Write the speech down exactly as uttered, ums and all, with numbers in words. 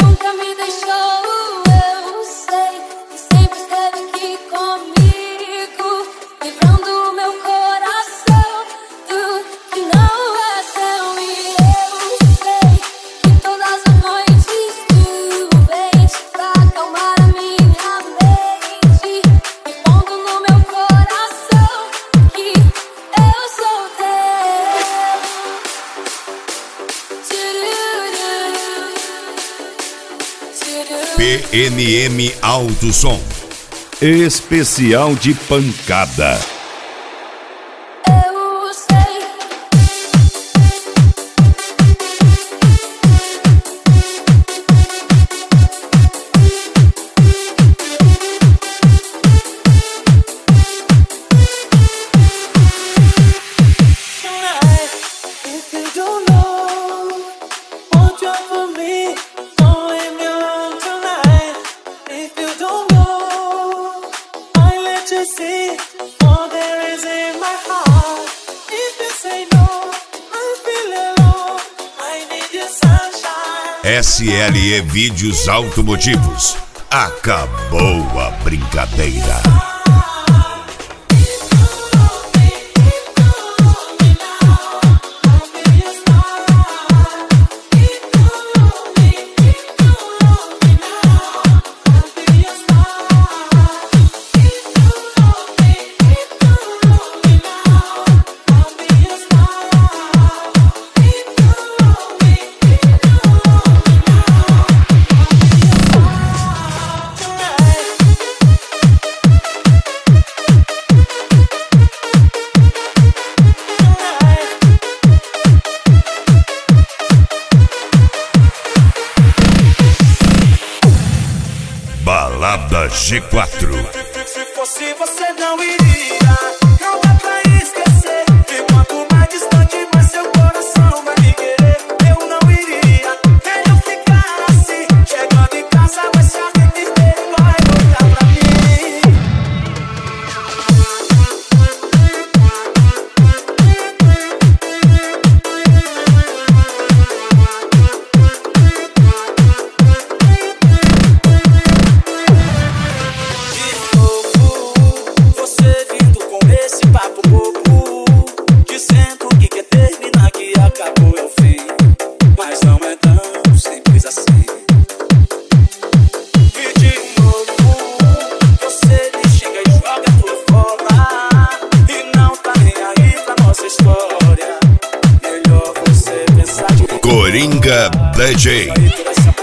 nunca me deixou. Eu sei que sempre esteve aqui comigo, livrando o meu coração do que não é seu. E eu sei que todas as noites tu vens pra acalmar a minha mente, me pondo no meu coração que eu sou teu. P N M Alto Som. Especial de pancada. Eu sei. If you don't know what you're for me, don't leave me alone tonight. If you don't know, I let you see all there is in my heart. If you say no, I feel alone. I need your sunshine. S L E Vídeos Automotivos. Acabou a brincadeira. Balada G quatro. Se fosse você não iria, não dá pra esquecer. E quanto mais distante, mais seu coração vai me querer. Eu não iria, melhor ficar assim. Chegando em casa, vai se arrepender e vai voltar pra mim. De novo, você vindo com esse papo bobo, dizendo que quer terminar, que acabou é o fim. Mas não é tão simples assim. E de novo, você me xinga e joga tudo fora, e não tá nem aí pra nossa história. Melhor você pensar de Coringa D J. aí toda essa